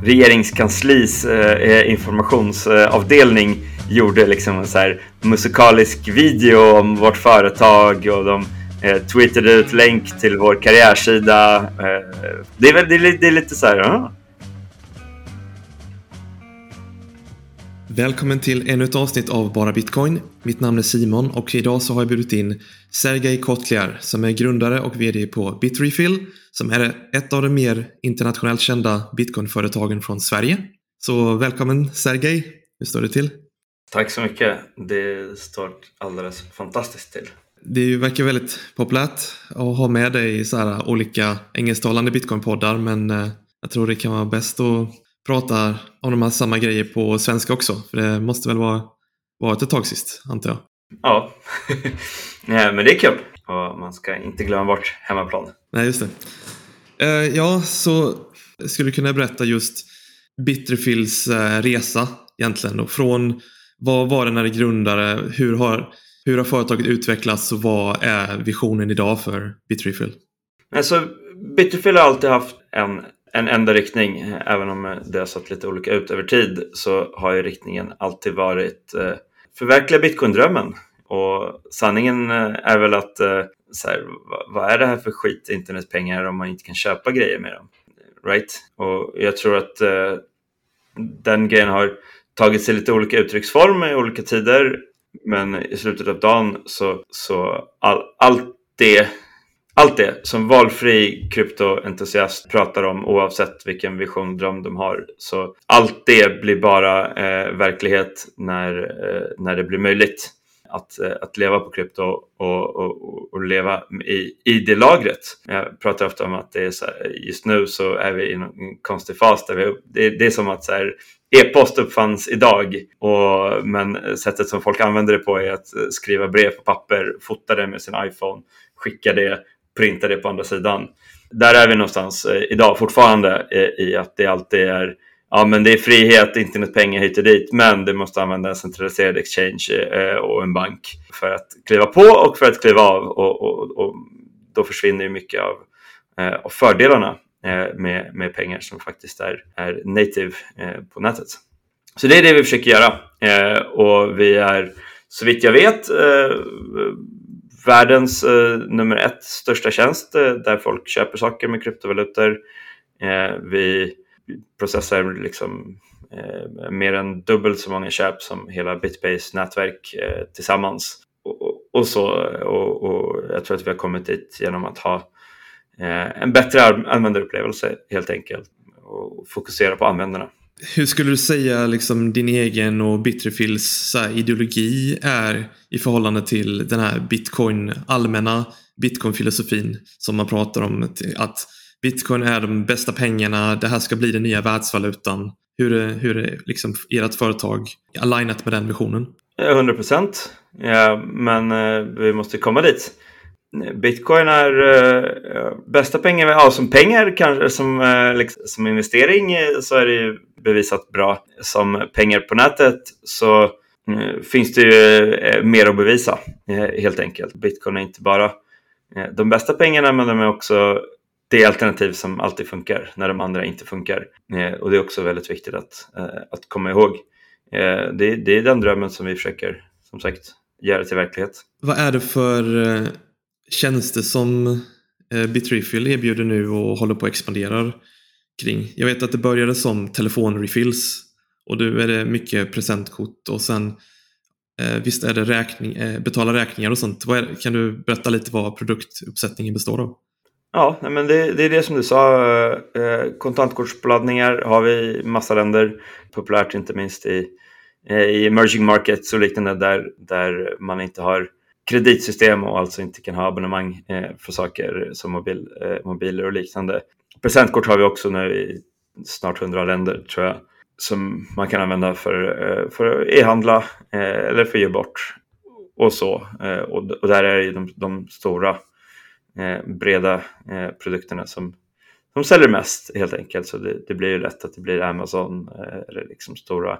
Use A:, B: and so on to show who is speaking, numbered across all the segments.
A: regeringskanslis informationsavdelning gjorde liksom en så här musikalisk video om vårt företag, och de tweetade ut länk till vår karriärsida. Det är lite så här.
B: Välkommen till ännu ett avsnitt av Bara Bitcoin. Mitt namn är Simon och idag så har jag bjudit in Sergej Kotliar som är grundare och vd på Bitrefill, som är ett av de mer internationellt kända bitcoinföretagen från Sverige. Så välkommen Sergej, hur står det till?
A: Tack så mycket, det står alldeles fantastiskt till.
B: Det verkar väldigt populärt att ha med dig i så här olika engelsktalande bitcoinpoddar, men jag tror det kan vara bäst att prata om de här samma grejer på svenska också. För det måste väl vara ett tag sist, antar jag.
A: Ja, ja, men det är kul. Och man ska inte glömma bort hemmaplan.
B: Nej, just det. Ja, så skulle du kunna berätta just Bitrefills resa egentligen då? Från vad var det när det grundade? Hur har företaget utvecklats och vad är visionen idag för Bitrefill?
A: Alltså, Bitrefill har alltid haft en enda riktning. Även om det har sett lite olika ut över tid, så har ju riktningen alltid varit förverkliga bitcoin-drömmen. Och sanningen är väl att så här, vad är det här för skit internetpengar om man inte kan köpa grejer med dem? Right? Och jag tror att den grejen har tagit sig lite olika uttrycksform i olika tider. Men i slutet av dagen så allt det som valfri kryptoentusiast pratar om, oavsett vilken vision, dröm de har, så allt det blir bara verklilighet när det blir möjligt att leva på krypto och leva i det lagret. Jag pratar ofta om att det är så här, just nu så är vi i en konstig fas där det är som att så här, e-post uppfanns idag, men sättet som folk använder det på är att skriva brev på papper, fota det med sin iPhone, skicka det, printa det på andra sidan. Där är vi någonstans idag fortfarande i att det alltid är, ja men det är frihet, internetpengar hit och dit, men det måste använda en centraliserad exchange och en bank för att kliva på och för att kliva av, och då försvinner ju mycket av fördelarna med pengar som faktiskt är native på nätet. Så det är det vi försöker göra, och vi är, så vitt jag vet, världens nummer 1 största tjänst där folk köper saker med kryptovalutor. Vi processar liksom mer än dubbelt så många köp som hela Bitbase nätverk tillsammans. Och jag tror att vi har kommit dit genom att ha en bättre användarupplevelse helt enkelt och fokusera på användarna.
B: Hur skulle du säga liksom din egen och Bitrefills ideologi är i förhållande till den här allmänna bitcoin-filosofin som man pratar om, att bitcoin är de bästa pengarna, det här ska bli den nya världsvalutan. Hur är liksom ert företag alignat med den visionen?
A: 100%, ja, men vi måste komma dit. Bitcoin är bästa pengar, ja, som pengar kanske, som investering så är det ju bevisat bra. Som pengar på nätet så finns det ju mer att bevisa helt enkelt. Bitcoin är inte bara de bästa pengarna, men de är också det alternativ som alltid funkar när de andra inte funkar. Och det är också väldigt viktigt att komma ihåg. Det är den drömmen som vi försöker, som sagt, göra till verklighet.
B: Vad är det för tjänster som Bitrefill erbjuder nu och håller på att expandera kring? Jag vet att det började som telefonrefills och nu är det mycket presentkort och sen visst är det betala räkningar och sånt. Kan du berätta lite vad produktuppsättningen består av? Ja,
A: men det är det som du sa. Kontantkortsladdningar har vi i massa länder. Populärt inte minst i emerging markets och liknande där man inte har kreditsystem och alltså inte kan ha abonnemang för saker som mobiler och liknande. Presentkort har vi också nu i snart 100 länder tror jag, som man kan använda för e-handla eller för ge bort och så. Och där är det de stora breda produkterna som säljer mest helt enkelt. Så det blir ju lätt att det blir Amazon eller liksom stora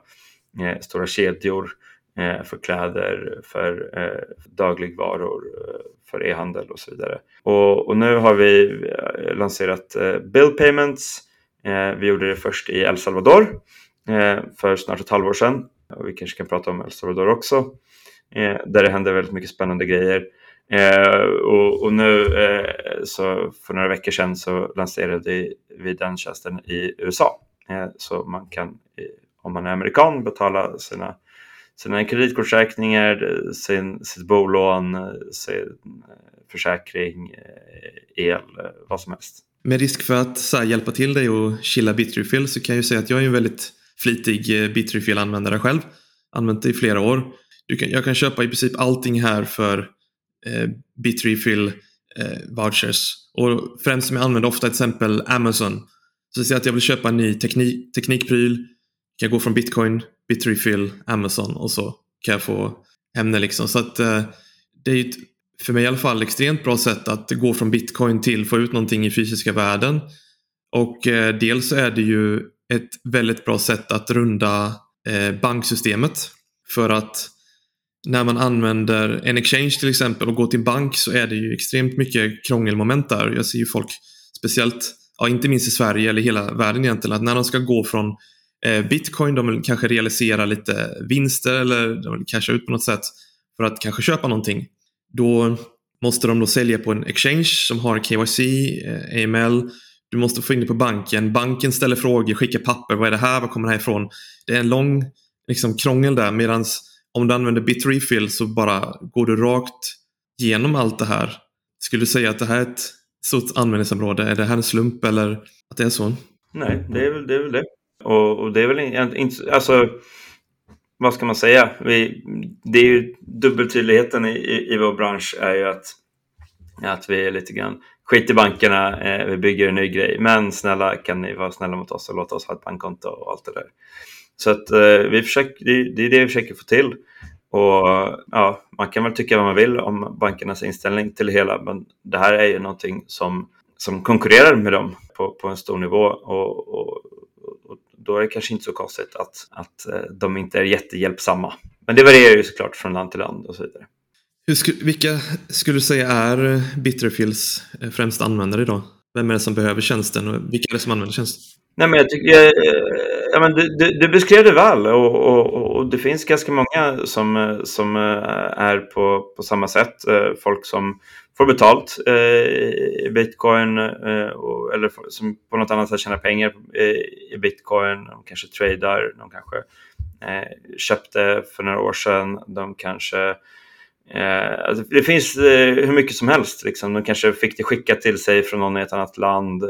A: kedjor för kläder, för dagligvaror, för e-handel och så vidare. Och nu har vi lanserat bill payments Vi gjorde det först i El Salvador för snart ett halvår sedan. Och vi kanske kan prata om El Salvador också. Där det händer väldigt mycket spännande grejer. Och nu så för några veckor sedan så lanserade vi den tjänsten i USA. Så man kan, om man är amerikan, betala sina kreditkortsräkningar, sitt bolån, sin försäkring, el, vad som helst.
B: Med risk för att så här, hjälpa till dig och chilla Bitrefill så kan jag ju säga att jag är en väldigt flitig Bitrefill-användare själv. Använt det i flera år. Jag kan köpa i princip allting här för Bitrefill vouchers. Och främst som jag använder ofta till exempel Amazon. Så jag säger att jag vill köpa en ny teknikpryl. Kan jag gå från Bitcoin, Bitrefill, Amazon och så kan jag få hem det liksom. Så att det är ju för mig i alla fall extremt bra sätt att gå från Bitcoin till få ut någonting i fysiska världen. Och dels är det ju ett väldigt bra sätt att runda banksystemet. För att när man använder en exchange till exempel och går till bank så är det ju extremt mycket krångelmoment där. Jag ser ju folk speciellt, inte minst i Sverige eller hela världen egentligen, att när de ska gå från Bitcoin, de vill kanske realisera lite vinster eller de vill casha ut på något sätt för att kanske köpa någonting. Då måste de då sälja på en exchange som har KYC, AML. Du måste få in det på banken. Banken ställer frågor, skickar papper. Vad är det här? Var kommer det här ifrån? Det är en lång krångel där. Medan om du använder Bitrefill så bara går du rakt genom allt det här. Skulle du säga att det här är ett stort användningsområde? Är det här en slump eller att det är så?
A: Nej, det är väl det. Och det är väl inte... Alltså, vad ska man säga? Det är ju dubbeltydligheten i vår bransch är ju att vi är lite grann skit i bankerna, vi bygger en ny grej. Men snälla, kan ni vara snälla mot oss och låta oss ha ett bankkonto och allt det där. Så att det är det vi försöker få till. Och ja, man kan väl tycka vad man vill om bankernas inställning till det hela. Men det här är ju någonting som konkurrerar med dem på en stor nivå. Och då är det kanske inte så konstigt att de inte är jättehjälpsamma. Men det varierar ju såklart från land till land och så vidare.
B: Vilka skulle du säga är Bitterfills främsta användare idag? Vem är det som behöver tjänsten och vilka är det som använder tjänsten?
A: Nej, men jag tycker du beskrev det väl och det finns ganska många som är på samma sätt. Folk som får betalt i Bitcoin eller som på något annat sätt tjänar pengar i Bitcoin. De kanske tradar, de kanske köpte för några år sedan. De kanske alltså det finns hur mycket som helst liksom. De kanske fick det skickat till sig från någon i ett annat land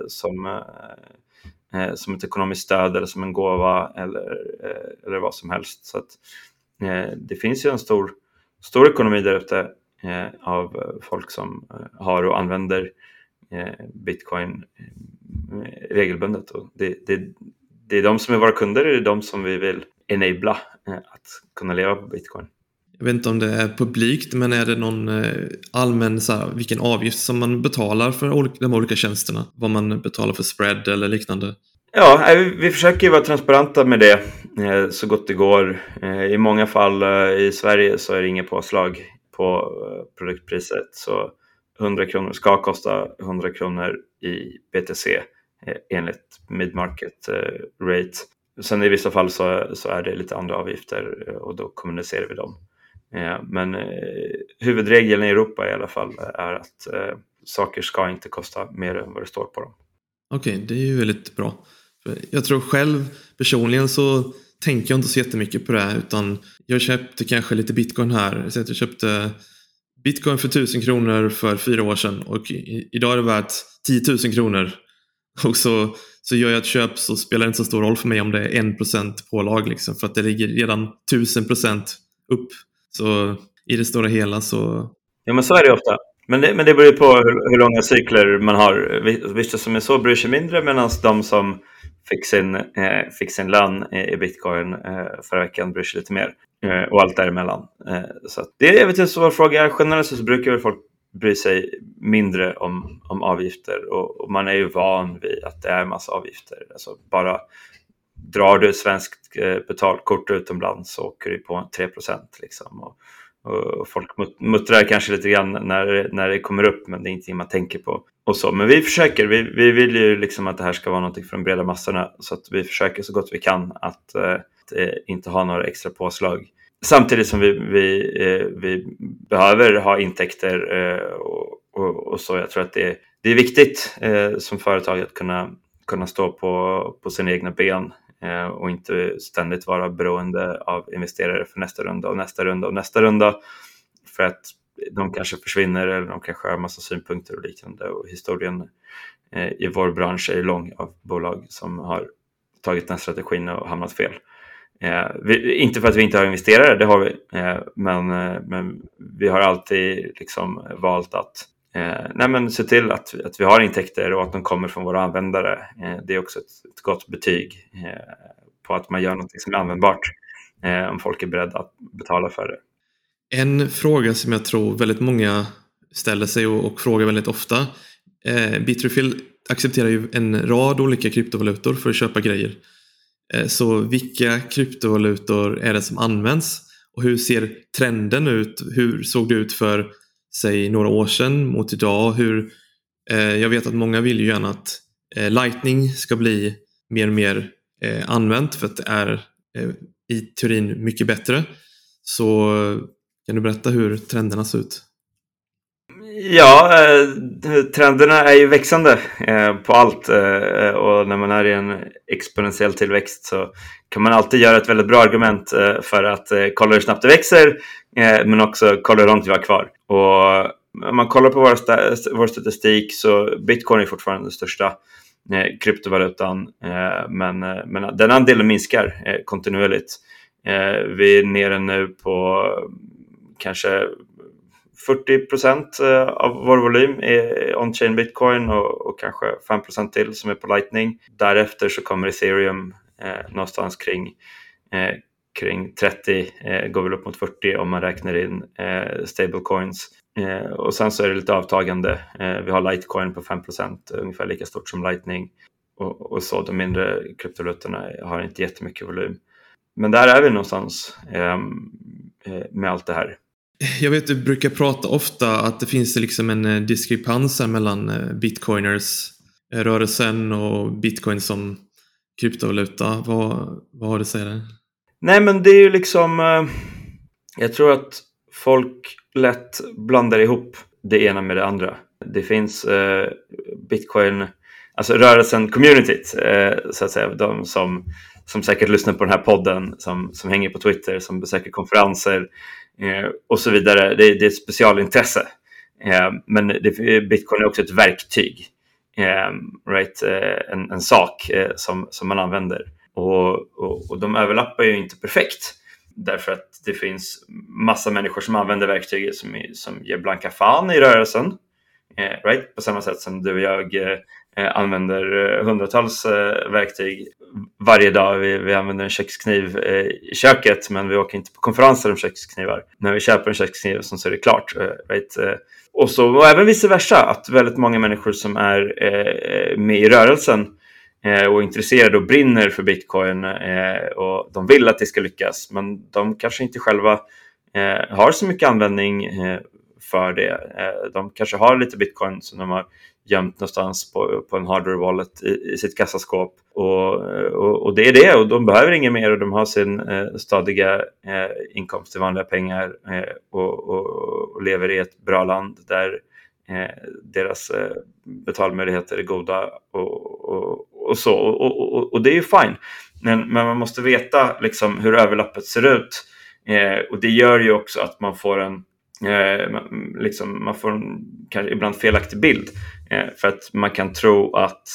A: som ett ekonomiskt stöd eller som en gåva eller vad som helst. Så att det finns ju en stor ekonomi där ute av folk som har och använder Bitcoin regelbundet. Och det är de som är våra kunder, det är de som vi vill enabla att kunna leva på Bitcoin.
B: Jag vet inte om det är publikt, men är det någon allmän vilken avgift som man betalar för de olika tjänsterna? Vad man betalar för spread eller liknande?
A: Ja, vi försöker vara transparenta med det så gott det går. I många fall i Sverige så är det inget påslag på produktpriset. Så 100 kronor ska kosta 100 kronor i BTC enligt mid-market rate. Sen i vissa fall så är det lite andra avgifter och då kommunicerar vi dem. Men huvudregeln i Europa i alla fall är att saker ska inte kosta mer än vad det står på dem.
B: Okej, det är ju väldigt bra. Jag tror själv personligen så tänker jag inte så jättemycket på det här, utan jag köpte kanske lite Bitcoin här. Så jag köpte Bitcoin för 1000 kronor för 4 år sedan och idag är det värt 10 000 kronor. Och så gör jag ett köp så spelar det inte så stor roll för mig om det är 1% pålag liksom, för att det ligger redan 1000% upp. Så i det stora hela så...
A: Ja, men så är det ofta. Men det beror ju på hur långa cykler man har. Vissa som är så bryr sig mindre, medan de som fick sin lön i Bitcoin förra veckan bryr sig lite mer. Och allt däremellan. Så att det är en svår fråga. Generellt så brukar väl folk bry sig mindre om avgifter. Och man är ju van vid att det är en massa avgifter. Alltså bara drar du svenskt betalkort utomlands så åker du på 3% liksom. och folk muttrar kanske lite grann när det kommer upp, men det är ingenting man tänker på och så. Men vi försöker, vi vill ju liksom att det här ska vara någonting för de breda massorna, så att vi försöker så gott vi kan att inte ha några extra påslag. Samtidigt som vi behöver ha intäkter och så. Jag tror att det är viktigt som företag att kunna stå på sina egna ben och inte ständigt vara beroende av investerare för nästa runda och nästa runda och nästa runda, för att de kanske försvinner eller de kanske har en massa synpunkter och liknande. Och historien i vår bransch är lång av bolag som har tagit den strategin och hamnat fel. Inte för att vi inte har investerare, det har vi, men vi har alltid liksom valt att se till att vi har intäkter och att de kommer från våra användare. Det är också ett gott betyg på att man gör något som är användbart, om folk är beredda att betala för det.
B: En fråga som jag tror väldigt många ställer sig och frågar väldigt ofta. Bitrefill accepterar ju en rad olika kryptovalutor för att köpa grejer. Så vilka kryptovalutor är det som används? Och hur ser trenden ut? Hur såg det ut för, säg, några år sedan mot idag? Jag vet att många vill ju gärna att Lightning ska bli mer och mer använt, för att det är i teorin mycket bättre. Så kan du berätta hur trenderna ser ut?
A: Ja, trenderna är ju växande på allt, och när man är i en exponentiell tillväxt så kan man alltid göra ett väldigt bra argument för att kolla hur snabbt det växer, men också kolla hur långt vi har kvar. Och om man kollar på vår statistik så Bitcoin är fortfarande den största kryptovalutan, men den andelen minskar kontinuerligt. Vi är nere nu på kanske 40% av vår volym är on-chain Bitcoin och kanske 5% till som är på Lightning. Därefter så kommer Ethereum någonstans kring 30, går väl upp mot 40 om man räknar in stablecoins. Och sen så är det lite avtagande. Vi har Litecoin på 5%, ungefär lika stort som Lightning. Och så de mindre kryptovalutorna har inte jättemycket volym. Men där är vi någonstans med allt det här.
B: Jag vet att du brukar prata ofta att det finns liksom en diskrepans mellan bitcoiners rörelsen och bitcoin som kryptovaluta. Vad har du att säga där?
A: Nej, men det är ju liksom, jag tror att folk lätt blandar ihop det ena med det andra. Det finns bitcoin, alltså rörelsen, communityt, så att säga, de som säkert lyssnar på den här podden, som hänger på Twitter, som besöker konferenser och så vidare. Det är ett specialintresse, men Bitcoin är också ett verktyg, right? En sak som man använder, och de överlappar ju inte perfekt, därför att det finns massa människor som använder verktyget som ger blanka fan i rörelsen, right? På samma sätt som du och jag använder hundratals verktyg varje dag. Vi använder en kökskniv i köket, men vi åker inte på konferenser om köksknivar. När vi köper en kökskniv så är det klart, right? Och även vice versa, att väldigt många människor som är med i rörelsen och intresserade och brinner för Bitcoin, och de vill att det ska lyckas, men de kanske inte själva har så mycket användning för det. De kanske har lite Bitcoin som de har gömt någonstans på en hardware wallet i sitt kassaskåp, och det är det, och de behöver inget mer, och de har sin stadiga inkomst i vanliga pengar, och lever i ett bra land där deras betalmöjligheter är goda och så, och det är ju fine, men man måste veta liksom hur överlappet ser ut, och det gör ju också att man får man får en kanske ibland felaktig bild, för att man kan tro att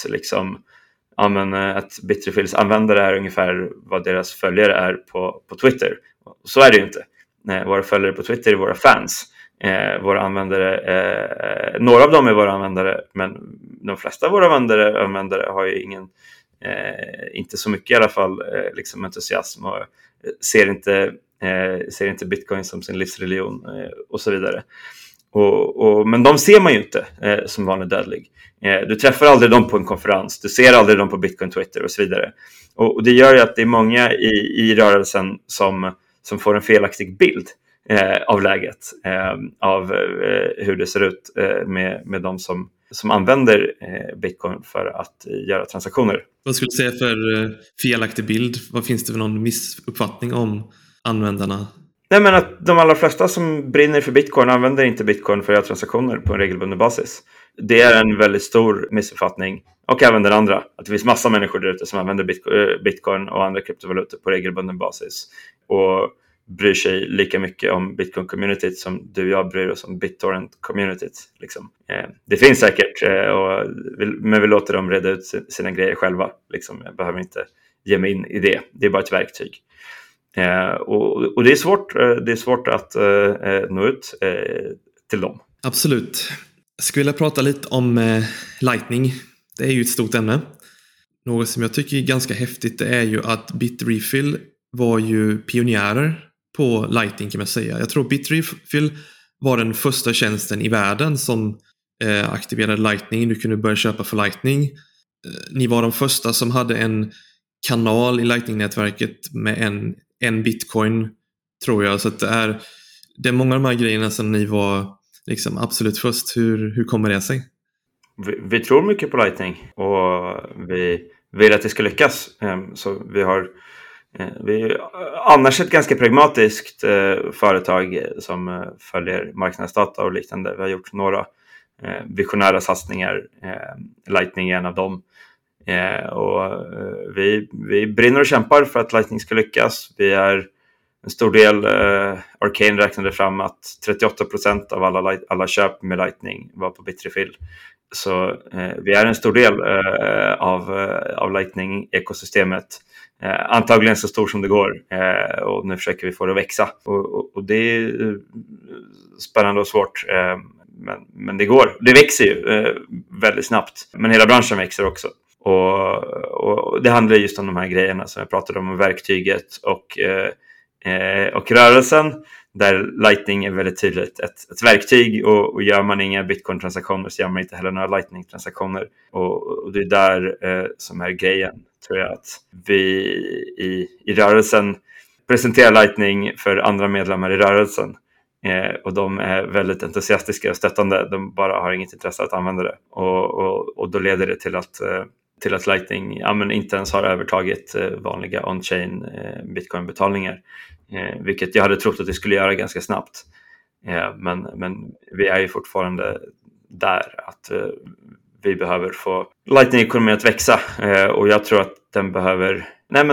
A: att Bitterfills användare är ungefär vad deras följare är på Twitter. Så är det ju inte. Våra följare på Twitter är våra fans. Våra användare, några av dem är våra användare, men de flesta av våra användare har ju inte så mycket i alla fall entusiasm, och ser inte Bitcoin som sin livsreligion och så vidare. Men de ser man ju inte som vanlig dödlig. Du träffar aldrig dem på en konferens, du ser aldrig dem på Bitcoin Twitter och så vidare. Och det gör ju att det är många i rörelsen som får en felaktig bild. av läget, av hur det ser ut med de som använder Bitcoin för att göra transaktioner.
B: Vad skulle du säga för felaktig bild? Vad finns det för någon missuppfattning om användarna?
A: Nej, men att de allra flesta som brinner för Bitcoin använder inte Bitcoin för att göra transaktioner på en regelbunden basis. Det är en väldigt stor missuppfattning. Och även den andra. Att det finns massa människor där ute som använder Bitcoin och andra kryptovalutor på regelbunden basis. Och bryr sig lika mycket om Bitcoin-communityt som du och jag bryr oss om BitTorrent-communityt. Liksom. Det finns säkert, men vi låter dem reda ut sina grejer själva. Liksom. Jag behöver inte ge mig in i det. Det är bara ett verktyg. Och det är svårt att nå ut till dem.
B: Absolut. Jag skulle vilja prata lite om Lightning. Det är ju ett stort ämne. Något som jag tycker är ganska häftigt är ju att Bitrefill var ju pionjärer på Lightning kan man säga. Jag tror Bitrefill var den första tjänsten i världen som aktiverade Lightning. Du kunde börja köpa för Lightning. Ni var de första som hade en kanal i Lightning-nätverket med en bitcoin, tror jag. Så att det är många av de här grejerna som ni var liksom absolut först. Hur kommer det sig?
A: Vi tror mycket på Lightning och vi vill att det ska lyckas. Så vi är annars ett ganska pragmatiskt företag som följer marknadsdata och liknande. Vi har gjort några visionära satsningar. Lightning är en av dem. Och vi brinner och kämpar för att Lightning ska lyckas. Vi är en stor del, Arcane räknade fram att 38% av alla köp med Lightning var på Bitrefill. Så vi är en stor del av Lightning-ekosystemet. Antagligen så stor som det går. Och nu försöker vi få det att växa. Och det är spännande och svårt. Men det går. Det växer ju väldigt snabbt. Men hela branschen växer också. Och det handlar just om de här grejerna som jag pratade om verktyget och rörelsen, där Lightning är väldigt tydligt ett verktyg, och gör man inga Bitcoin-transaktioner så gör man inte heller några Lightning-transaktioner, och det är där som är grejen, tror jag, att vi i rörelsen presenterar Lightning för andra medlemmar i rörelsen, och de är väldigt entusiastiska och stöttande. De bara har inget intresse att använda det, och då leder det till att Lightning inte ens har övertagit vanliga on-chain Bitcoin-betalningar, vilket jag hade trott att det skulle göra ganska snabbt. Men vi är ju fortfarande där att vi behöver få Lightning-ekonomin att växa, och jag tror att den behöver...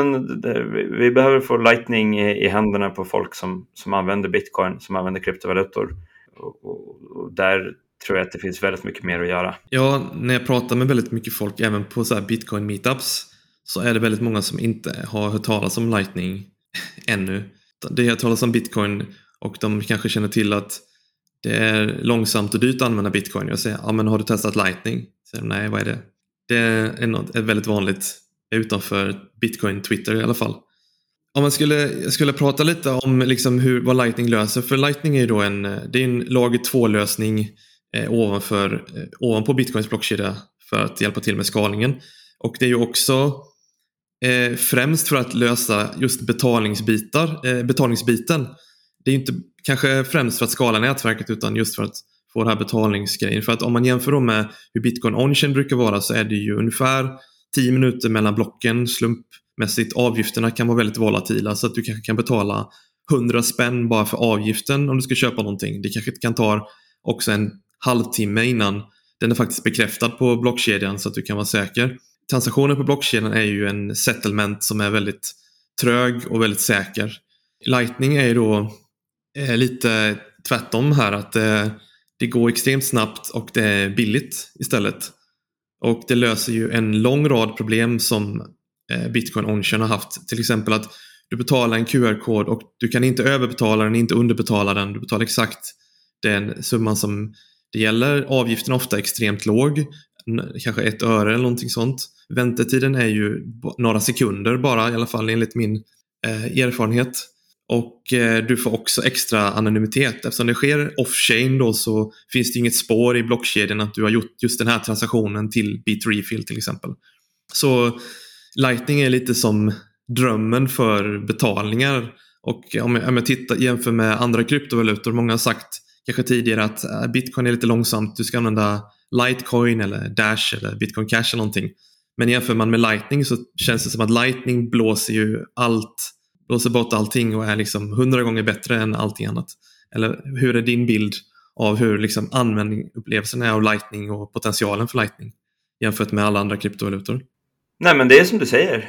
A: vi behöver få Lightning i händerna på folk som använder Bitcoin, som använder kryptovalutor, och där tror jag att det finns väldigt mycket mer att göra.
B: Ja, när jag pratar med väldigt mycket folk, även på så här Bitcoin meetups, så är det väldigt många som inte har hört talas om Lightning ännu. Det har talas om Bitcoin, och de kanske känner till att det är långsamt och dyrt att använda Bitcoin. Jag säger, men har du testat Lightning? Så nej, vad är det? Det är väldigt vanligt utanför Bitcoin Twitter i alla fall. Om jag skulle prata lite om liksom vad Lightning löser, för Lightning är ju då det är en lager 2-lösning ovanpå Bitcoins blockkedja för att hjälpa till med skalningen. Och det är ju också främst för att lösa just betalningsbiten. Det är ju inte kanske främst för att skala nätverket, utan just för att få den här betalningsgrejen. För att om man jämför med hur Bitcoin on-chain brukar vara, så är det ju ungefär 10 minuter mellan blocken slumpmässigt. Avgifterna kan vara väldigt volatila, så att du kanske kan betala 100 spänn bara för avgiften om du ska köpa någonting. Det kanske kan ta också en halvtimme innan den är faktiskt bekräftad på blockkedjan, så att du kan vara säker. Transaktioner på blockkedjan är ju en settlement som är väldigt trög och väldigt säker. Lightning är ju då lite tvärtom här, att det går extremt snabbt och det är billigt istället. Och det löser ju en lång rad problem som Bitcoin on-chain har haft. Till exempel att du betalar en QR-kod och du kan inte överbetala den, inte underbetala den. Du betalar exakt den summan som det gäller. Avgiften är ofta extremt låg, kanske 1 öre eller någonting sånt. Väntetiden är ju några sekunder bara, i alla fall enligt min erfarenhet. Och du får också extra anonymitet. Eftersom det sker off-chain då, så finns det inget spår i blockkedjan att du har gjort just den här transaktionen till Bitrefill till exempel. Så Lightning är lite som drömmen för betalningar Och om jag jämför med andra kryptovalutor, många har sagt kanske tidigare att Bitcoin är lite långsamt, du ska använda Litecoin eller Dash eller Bitcoin Cash eller någonting. Men jämför man med Lightning så känns det som att Lightning blåser bort allting och är liksom 100 gånger bättre än allting annat. Eller hur är din bild av hur liksom användningsupplevelsen är av Lightning och potentialen för Lightning jämfört med alla andra kryptovalutor?
A: Nej, men det är som du säger.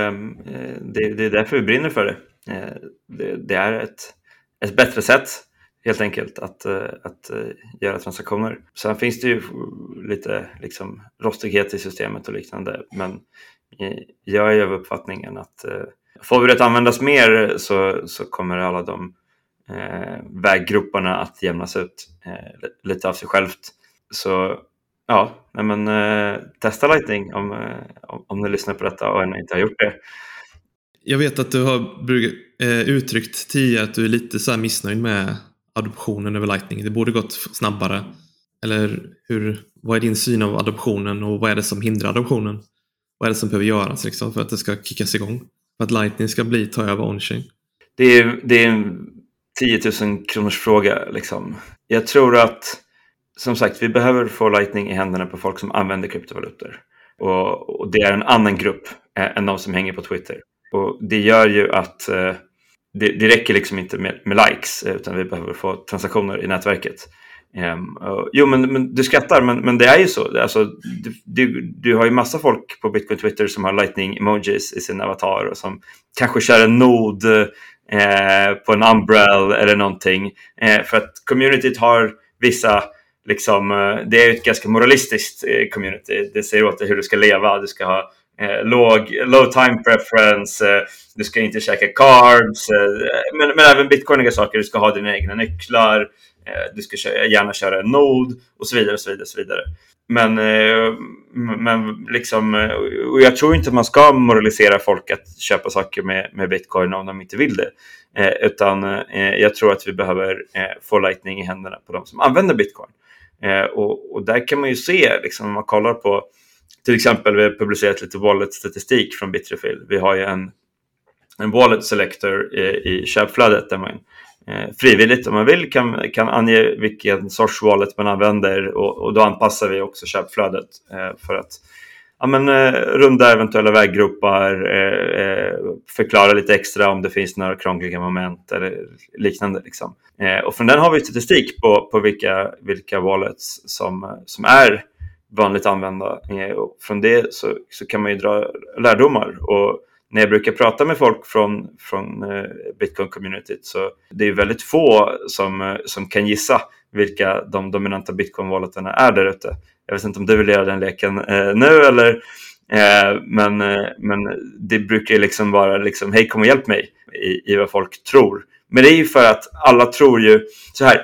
A: Det är därför vi brinner för det. Det är ett bättre sätt helt enkelt att göra transaktioner. Sen finns det ju lite liksom rostighet i systemet och liknande, men jag är av uppfattningen att får vi det att användas mer så kommer alla de väggrupperna att jämnas ut lite av sig självt. Så ja, men testa Lightning om ni lyssnar på detta och ännu inte har gjort det.
B: Jag vet att du har uttryckt tidigare att du är lite så här missnöjd med adoptionen över Lightning. Det borde gått snabbare. Eller vad är din syn av adoptionen och vad är det som hindrar adoptionen? Vad är det som behöver göras liksom, för att det ska kickas igång? För att Lightning ska ta över on-chain?
A: Det är en 10 000 kronors fråga liksom. Jag tror att, som sagt, vi behöver få Lightning i händerna på folk som använder kryptovalutor. Och det är en annan grupp än de som hänger på Twitter. Och det gör ju att det räcker liksom inte med likes, utan vi behöver få transaktioner i nätverket. Jo, men du skrattar, men det är ju så. Alltså, du har ju massa folk på Bitcoin Twitter som har Lightning-emojis i sin avatar och som kanske kör en nod på en umbrella eller någonting. För att communityt har vissa, liksom, det är ett ganska moralistiskt community. Det säger åt dig hur du ska leva. Du ska ha low time preference, du ska inte käka carbs, men även bitcoiniga saker. Du ska ha dina egna nycklar, du ska gärna köra en nod och så vidare och så vidare och så vidare. Men liksom, och jag tror inte att man ska moralisera folk att köpa saker med bitcoin om de inte vill det, utan jag tror att vi behöver få Lightning i händerna på de som använder bitcoin. Och där kan man ju se, liksom, om man kollar på, till exempel, vi har publicerat lite wallet-statistik från Bitrefill. Vi har ju en wallet selector i köpflödet där man frivilligt, om man vill, kan ange vilken sorts wallet man använder, och då anpassar vi också köpflödet för att runda eventuella väggruppar, förklara lite extra om det finns några krångliga moment eller liknande liksom. Och från den har vi statistik på vilka wallets som är vanligt använda. Och från det så kan man ju dra lärdomar. Och när jag brukar prata med folk från Bitcoin-communityt, så det är väldigt få som kan gissa vilka de dominanta Bitcoin-walleterna är där ute. Jag vet inte om du vill göra den leken nu eller... Men det brukar liksom vara liksom, hej, kom och hjälp mig i vad folk tror. Men det är ju för att alla tror ju så här.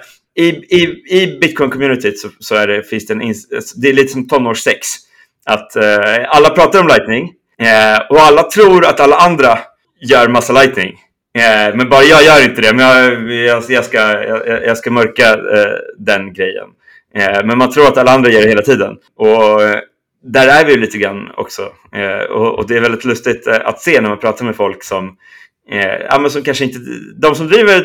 A: I Bitcoin-communityt så är finns det är lite som tonårssex. Att alla pratar om Lightning och alla tror att alla andra gör massa Lightning. Men bara jag gör inte det. Men jag ska mörka den grejen. Men man tror att alla andra gör det hela tiden. Och där är vi lite grann också. Och det är väldigt lustigt att se när man pratar med folk som som kanske inte... De som driver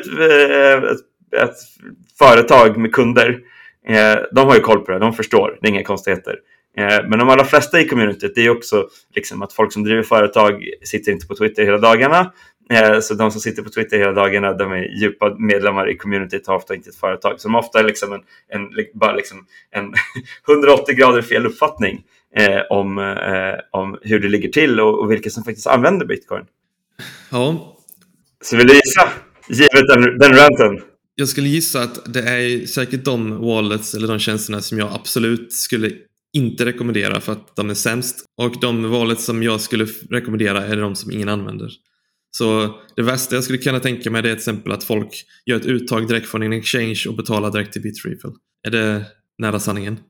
A: ett företag med kunder, de har ju koll på det, de förstår, det är inga konstigheter. Men de allra flesta i communityt, det är också liksom att folk som driver företag sitter inte på Twitter hela dagarna. Så de som sitter på Twitter hela dagarna, de är djupa medlemmar i communityt, har ofta inte ett företag. Så de ofta är liksom en 180 grader fel uppfattning om hur det ligger till och vilka som faktiskt använder Bitcoin.
B: Ja.
A: Så vill du gissa, givet den ranten?
B: Jag skulle gissa att det är säkert de wallets eller de tjänsterna som jag absolut skulle inte rekommendera för att de är sämst. Och de wallets som jag skulle rekommendera är de som ingen använder. Så det värsta jag skulle kunna tänka mig är till exempel att folk gör ett uttag direkt från en exchange och betalar direkt till Bitrefill. Är det nära sanningen?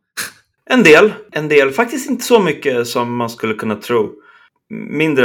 A: En del. Faktiskt inte så mycket som man skulle kunna tro. Mindre,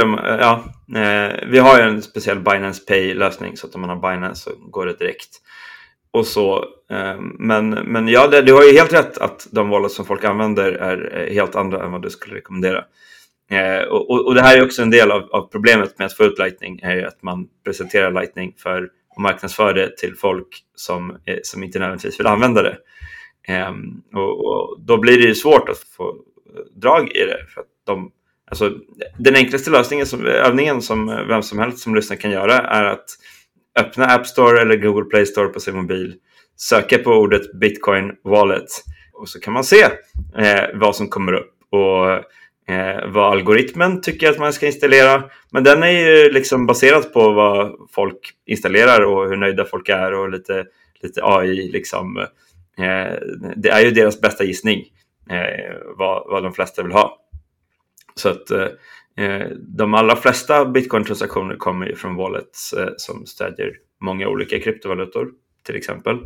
A: vi har ju en speciell Binance Pay-lösning, så att om man har Binance så går det direkt. Och så, men ja, du har ju helt rätt att de wallets som folk använder är helt andra än vad du skulle rekommendera. Och det här är också en del av problemet med att få ut Lightning, är ju att man presenterar Lightning för och marknadsför det till folk som inte nödvändigtvis vill använda det. Och då blir det ju svårt att få drag i det, för att alltså, den enklaste övningen som vem som helst som lyssnar kan göra är att öppna App Store eller Google Play Store på sin mobil, söka på ordet Bitcoin Wallet och så kan man se vad som kommer upp och vad algoritmen tycker att man ska installera. Men den är ju liksom baserad på vad folk installerar och hur nöjda folk är och lite AI liksom. Det är ju deras bästa gissning vad de flesta vill ha. Så att de allra flesta Bitcoin-transaktioner kommer ju från wallets som stödjer många olika kryptovalutor till exempel.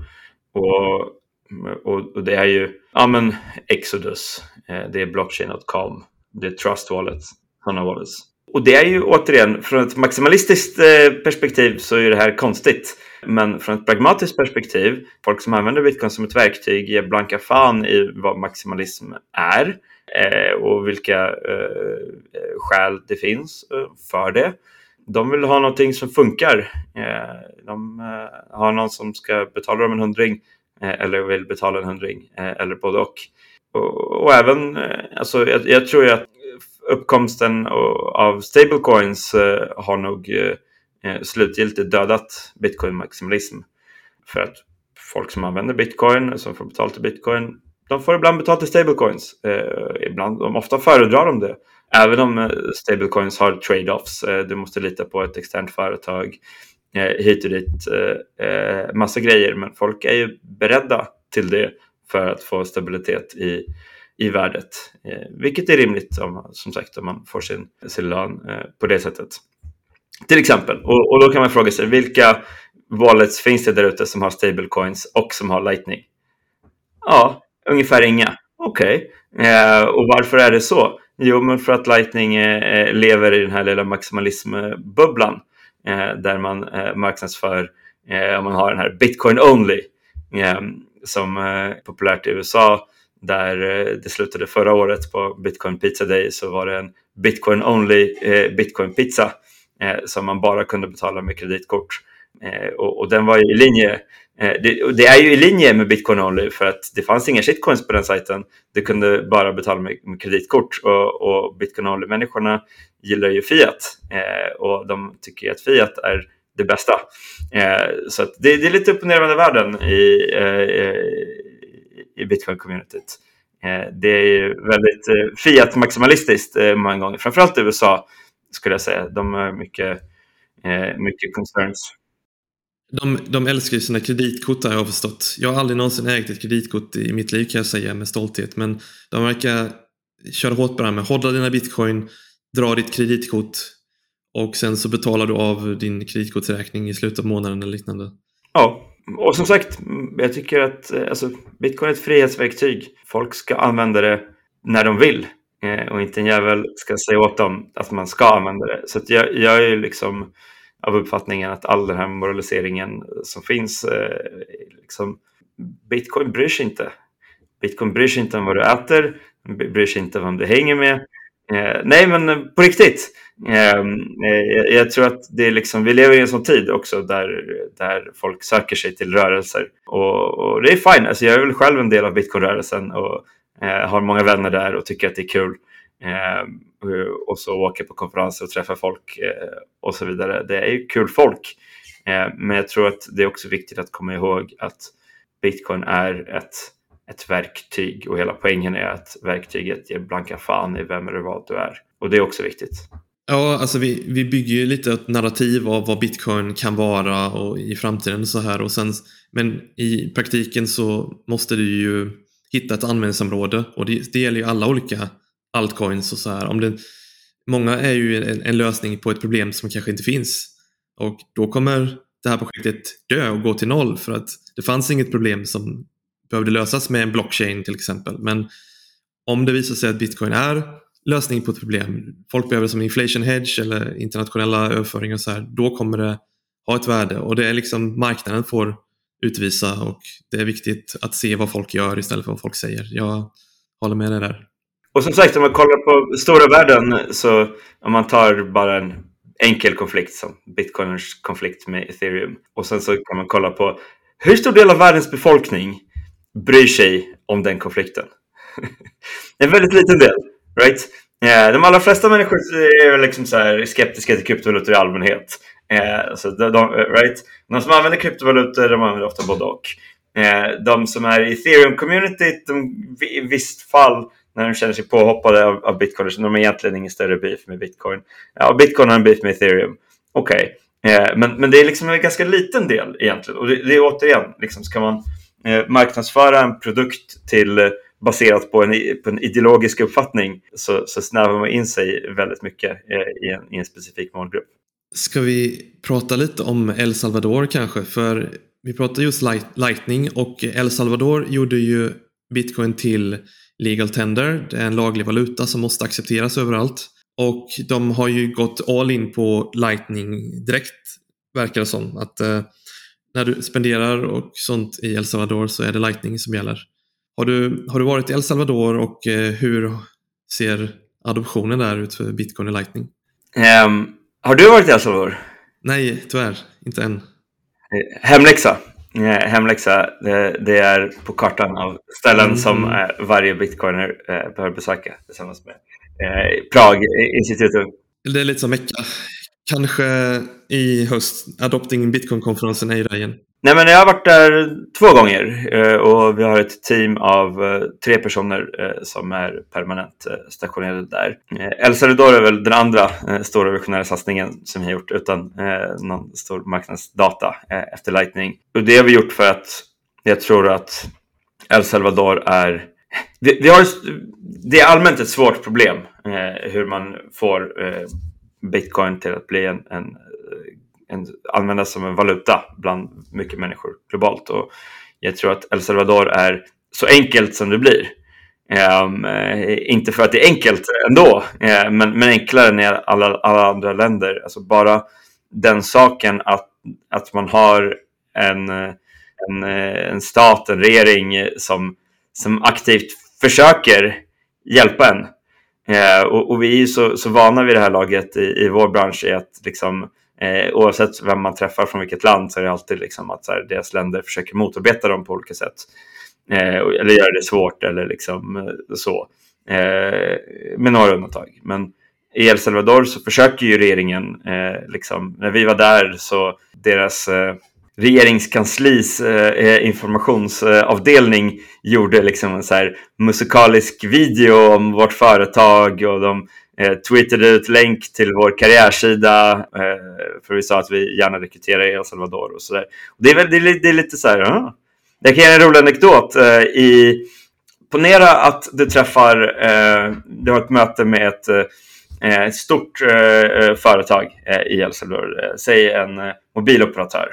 A: Och det är ju Exodus, det är blockchain.com, det är Trust Wallet, sådana wallets. Och det är ju återigen, från ett maximalistiskt perspektiv så är det här konstigt. Men från ett pragmatiskt perspektiv, folk som använder Bitcoin som ett verktyg ger blanka fan i vad maximalism är och vilka skäl det finns för det. De vill ha någonting som funkar. De har någon som ska betala dem en 100 eller vill betala en 100 eller både och även, alltså jag tror ju att uppkomsten av stablecoins har nog slutgiltigt dödat Bitcoin-maximalism. För att folk som använder Bitcoin, som får betalt i Bitcoin, de får ibland betalt i stablecoins. Ofta föredrar de det. Även om stablecoins har trade-offs. Du måste lita på ett externt företag. Hit och dit. Massa grejer. Men folk är ju beredda till det för att få stabilitet i värdet. Vilket är rimligt som sagt om man får sin lön på det sättet. Till exempel. Och då kan man fråga sig, vilka wallets finns det där ute som har stablecoins och som har Lightning? Ja, ungefär inga. Okej. Och varför är det så? Jo, men för att Lightning lever i den här lilla maximalismbubblan där man marknadsför om man har den här Bitcoin only som är populärt i USA, där det slutade förra året på Bitcoin Pizza Day, så var det en Bitcoin only Bitcoin pizza som man bara kunde betala med kreditkort. Och den var ju i linje. Det är ju i linje med Bitcoin only, för att det fanns inga shitcoins på den sajten. Du kunde bara betala med kreditkort, och Bitcoin only-människorna gillar ju fiat och de tycker att fiat är det bästa. Så att det är lite upp och nervända världen i Bitcoin-communityt. Det är ju väldigt fiat-maximalistiskt många gånger. Framförallt i USA skulle jag säga. De har mycket concerns.
B: De älskar ju sina kreditkort, har jag förstått. Jag har aldrig någonsin ägt ett kreditkort i mitt liv, kan jag säga med stolthet. Men de verkar köra hårt på det här med hodla dina bitcoin, dra ditt kreditkort och sen så betalar du av din kreditkortsräkning i slutet av månaden eller liknande.
A: Ja, och som sagt, jag tycker att Bitcoin är ett frihetsverktyg. Folk ska använda det när de vill. Och inte en jävel ska säga åt dem att man ska använda det. Så att jag är liksom av uppfattningen att all den här moraliseringen som finns, Bitcoin bryr sig inte. Bitcoin bryr sig inte om vad du äter, bryr sig inte om vem du hänger med. Nej, men på riktigt. Jag tror att det är liksom, vi lever i en sån tid också där folk söker sig till rörelser. Och det är fine. Alltså jag är väl själv en del av Bitcoin-rörelsen och har många vänner där och tycker att det är kul. Och så åker på konferenser och träffar folk och så vidare. Det är ju kul folk. Men jag tror att det är också viktigt att komma ihåg att Bitcoin är ett verktyg, och hela poängen är att verktyget ger blanka fan i vem eller vad du är. Och det är också viktigt.
B: Ja, alltså vi bygger ju lite ett narrativ av vad Bitcoin kan vara och i framtiden så här. Och sen, men i praktiken så måste du ju hitta ett användningsområde, och det gäller ju alla olika altcoins och så här. Många är ju en lösning på ett problem som kanske inte finns, och då kommer det här projektet dö och gå till noll, för att det fanns inget problem som behövde lösas med en blockchain till exempel. Men om det visar sig att Bitcoin är lösning på ett problem, folk behöver som inflation hedge eller internationella överföringar och så här, då kommer det ha ett värde, och det är liksom marknaden får utvisa, och det är viktigt att se vad folk gör istället för vad folk säger. Jag håller med dig där.
A: Och som sagt, om man kollar på stora världen, så om man tar bara en enkel konflikt som Bitcoiners konflikt med Ethereum, och sen så kan man kolla på hur stor del av världens befolkning bryr sig om den konflikten. En väldigt liten del, right? De allra flesta människor är liksom så här skeptiska till kryptovalutor i allmänhet. Så right? De som använder kryptovalutor, de använder ofta både och. De som är i Ethereum-communityt, i visst fall när de känner sig påhoppade av Bitcoin, så de har egentligen ingen större beef med Bitcoin. Ja, Bitcoin har en beef med Ethereum. Okej. Men det är liksom en ganska liten del egentligen. Och det är återigen, liksom, ska man marknadsföra en produkt baserat på en ideologisk uppfattning, så snävar man in sig väldigt mycket i en specifik målgrupp.
B: Ska vi prata lite om El Salvador kanske? För vi pratade just Lightning, och El Salvador gjorde ju Bitcoin till legal tender. Det är en laglig valuta som måste accepteras överallt. Och de har ju gått all in på Lightning direkt, verkar det som. Att när du spenderar och sånt i El Salvador så är det Lightning som gäller. Har du varit i El Salvador, och hur ser adoptionen där ut för Bitcoin och Lightning?
A: Har du varit i El Salvador?
B: Nej, tyvärr. Inte än.
A: Hemläxa. Det är på kartan av ställen som varje bitcoiner behöver besöka tillsammans med Prag-institutet.
B: Det är lite som Mecka. Kanske i höst. Adopting Bitcoin-konferensen är ju där igen.
A: Nej, men jag har varit där 2 gånger, och vi har ett team av 3 personer som är permanent stationerade där. El Salvador är väl den andra stora visionära satsningen som vi har gjort utan någon stor marknadsdata efter Lightning. Och det har vi gjort för att jag tror att El Salvador är... Det är allmänt ett svårt problem hur man får Bitcoin till att bli användas som en valuta bland mycket människor globalt, och jag tror att El Salvador är så enkelt som det blir. Inte för att det är enkelt ändå, men enklare än i alla andra länder. Alltså bara den saken att man har en stat, en regering som aktivt försöker hjälpa en. Och vi är ju så vana vid det här laget i vår bransch, är att liksom oavsett vem man träffar från vilket land, så är det alltid liksom att så här, deras länder försöker motarbeta dem på olika sätt, eller göra det svårt, eller liksom så, med några undantag. Men i El Salvador så försöker ju regeringen liksom, när vi var där, så deras regeringskanslis informationsavdelning gjorde liksom en så här musikalisk video om vårt företag, och de tweetade ut länk till vår karriärsida, för vi sa att vi gärna rekryterar i El Salvador och sådär. Det är lite så här, jag kan ge en rolig anekdot. Ponera att du du har ett möte med ett stort företag i El Salvador, säg en mobiloperatör,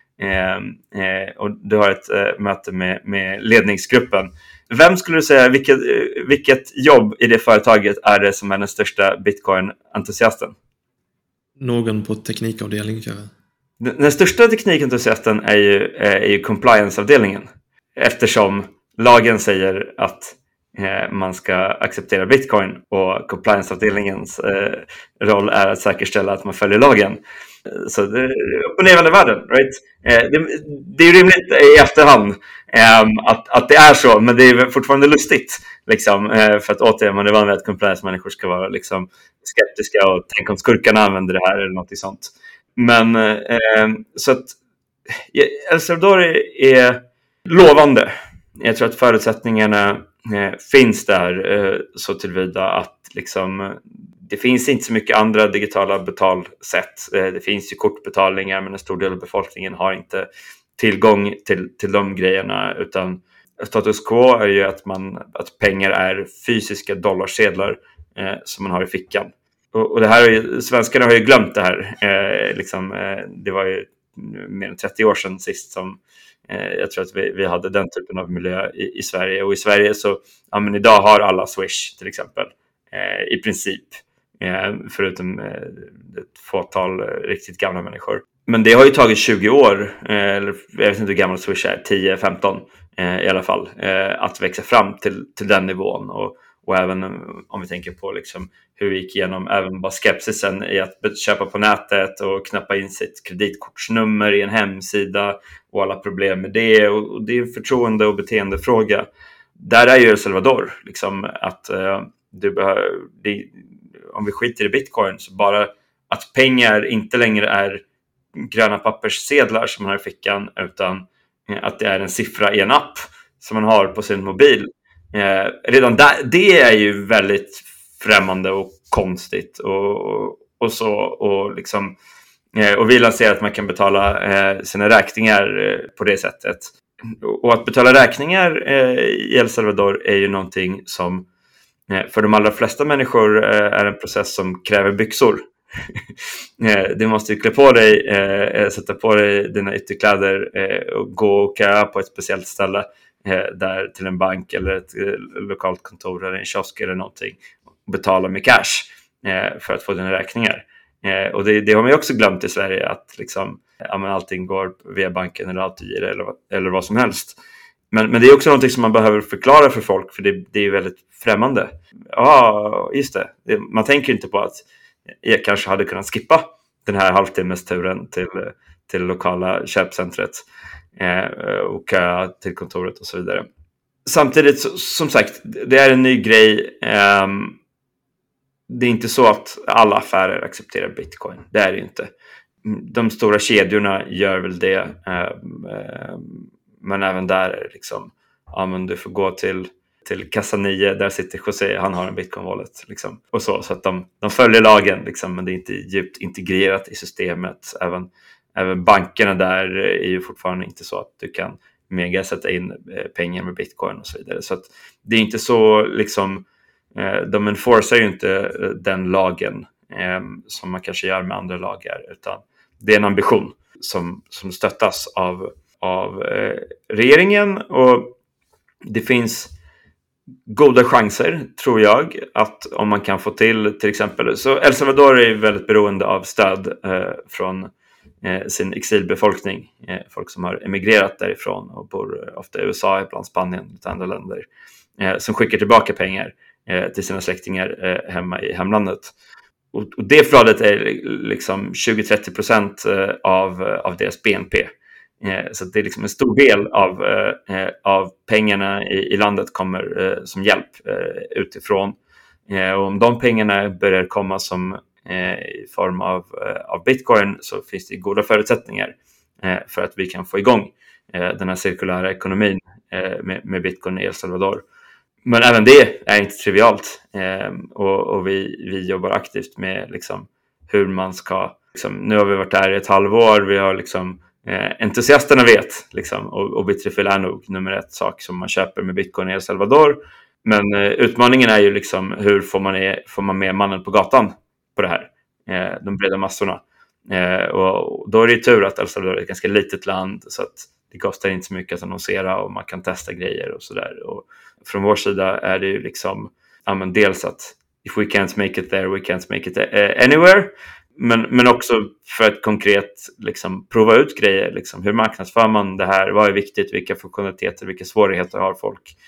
A: och du har ett möte med ledningsgruppen. Vem skulle du säga, vilket jobb i det företaget är det som är den största Bitcoin-entusiasten?
B: Någon på teknikavdelningen kanske.
A: Den största teknikentusiasten är ju compliance-avdelningen. Eftersom lagen säger att man ska acceptera Bitcoin, och compliance-avdelningens roll är att säkerställa att man följer lagen. Så det är upp och nervande världen, right? Det är rimligt i efterhand att det är så, men det är fortfarande lustigt liksom, för att återigen, man är van vid att compliance-människor ska vara liksom skeptiska och tänka om skurkarna använder det här eller något sånt. Men så att El Salvador är lovande. Jag tror att förutsättningarna finns där, så tillvida att liksom, det finns inte så mycket andra digitala betalsätt. Det finns ju kortbetalningar, men en stor del av befolkningen har inte tillgång till de grejerna, utan status quo är ju att pengar är fysiska dollarsedlar som man har i fickan. Och det här svenskarna har ju glömt det här. Det var ju mer än 30 år sedan sist som jag tror att vi hade den typen av miljö i Sverige. Och i Sverige så, men idag har alla Swish till exempel, i princip. Förutom ett fåtal riktigt gamla människor. Men det har ju tagit 20 år, eller jag vet inte hur gammal Swish är, 10-15 i alla fall, att växa fram till den nivån. Och även om vi tänker på liksom hur vi gick igenom även bara skepsisen i att köpa på nätet och knappa in sitt kreditkortsnummer i en hemsida och alla problem med det. Och det är en förtroende- och beteendefråga. Där är ju El Salvador liksom att om vi skiter i bitcoin, så bara att pengar inte längre är gröna papperssedlar som man har i fickan, utan att det är en siffra i en app som man har på sin mobil. Redan där, det är ju väldigt främmande och konstigt och så, och liksom och vi lanserar att man kan betala sina räkningar på det sättet. Och att betala räkningar i El Salvador är ju någonting som för de allra flesta människor är en process som kräver byxor. Du måste ju klä på dig, sätta på dig dina ytterkläder och gå och köa på ett speciellt ställe där till en bank eller ett lokalt kontor eller en kiosk eller någonting och betala med cash för att få dina räkningar. Och det har man ju också glömt i Sverige, att liksom, allting går via banken eller autogir eller vad som helst. Men det är också någonting som man behöver förklara för folk, för det är väldigt främmande. Ja, just det. Man tänker inte på att jag kanske hade kunnat skippa den här halvtimmesturen till lokala köpcentret och köa till kontoret och så vidare. Samtidigt, som sagt, det är en ny grej. Det är inte så att alla affärer accepterar bitcoin. Det är det ju inte. De stora kedjorna gör väl det. Men även där är det liksom, men du får gå till kassa 9, där sitter José, han har en bitcoin-wallet liksom. Och så att de följer lagen liksom, men det är inte djupt integrerat i systemet. Även bankerna där är ju fortfarande inte så att du kan mega sätta in pengar med bitcoin och så vidare. Så att det är inte så liksom, de enforcerar ju inte den lagen som man kanske gör med andra lagar, utan det är en ambition som stöttas av regeringen, och det finns goda chanser, tror jag, att om man kan få till exempel, så El Salvador är väldigt beroende av stöd från sin exilbefolkning, folk som har emigrerat därifrån och bor ofta i USA, ibland Spanien, lite andra länder, som skickar tillbaka pengar till sina släktingar hemma i hemlandet. Och det flödet är liksom 20-30% av deras BNP. Så det är liksom en stor del av pengarna i landet kommer som hjälp utifrån. Och om de pengarna börjar komma som i form av bitcoin, så finns det goda förutsättningar för att vi kan få igång den här cirkulära ekonomin med bitcoin i El Salvador. Men även det är inte trivialt, och vi jobbar aktivt med liksom hur man ska liksom, nu har vi varit där i ett halvår, vi har liksom entusiasterna vet liksom, och Bitrefill är nog nummer ett sak som man köper med bitcoin i El Salvador. Men utmaningen är ju liksom, hur får man med mannen på gatan på det här, de breda massorna, och då är det ju tur att El Salvador är ett ganska litet land, så att det kostar inte så mycket att annonsera och man kan testa grejer och sådär. Och från vår sida är det ju liksom, dels att if we can't make it there, we can't make it anywhere. Men också för att konkret liksom prova ut grejer. Liksom, hur marknadsför man det här? Vad är viktigt? Vilka funktionaliteter? Vilka svårigheter har folk?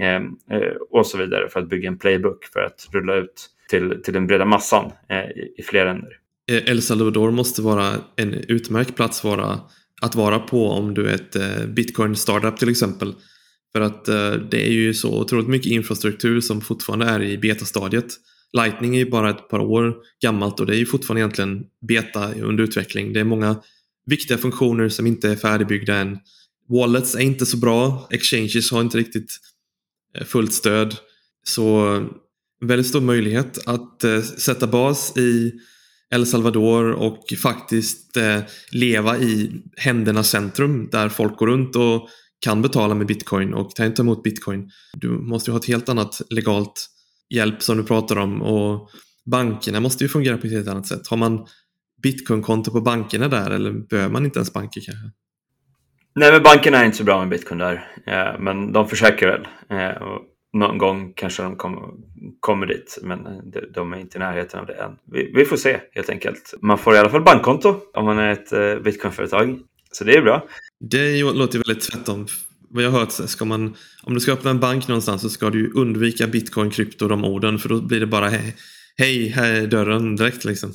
A: Och så vidare, för att bygga en playbook för att rulla ut till den breda massan i fler länder.
B: El Salvador måste vara en utmärkt plats att vara på om du är ett Bitcoin-startup till exempel. För att det är ju så otroligt mycket infrastruktur som fortfarande är i betastadiet. Lightning är ju bara ett par år gammalt och det är ju fortfarande egentligen beta under utveckling. Det är många viktiga funktioner som inte är färdigbyggda än. Wallets är inte så bra. Exchanges har inte riktigt fullt stöd. Så en väldigt stor möjlighet att sätta bas i El Salvador och faktiskt leva i händernas centrum där folk går runt och kan betala med bitcoin och ta emot bitcoin. Du måste ju ha ett helt annat legalt hjälp som du pratar om, och bankerna måste ju fungera på ett helt annat sätt. Har man bitcoin-konto på bankerna där, eller behöver man inte ens banker kanske?
A: Nej, men bankerna är inte så bra med bitcoin där, men de försöker väl. Och någon gång kanske de kommer dit, men de är inte i närheten av det än. Vi får se helt enkelt. Man får i alla fall bankkonto om man är ett bitcoinföretag, så det är bra.
B: Det låter väldigt tvärtom vad jag har hört, ska man, om du ska öppna en bank någonstans så ska du undvika bitcoin, krypto, de orden, för då blir det bara hej, här är dörren direkt liksom.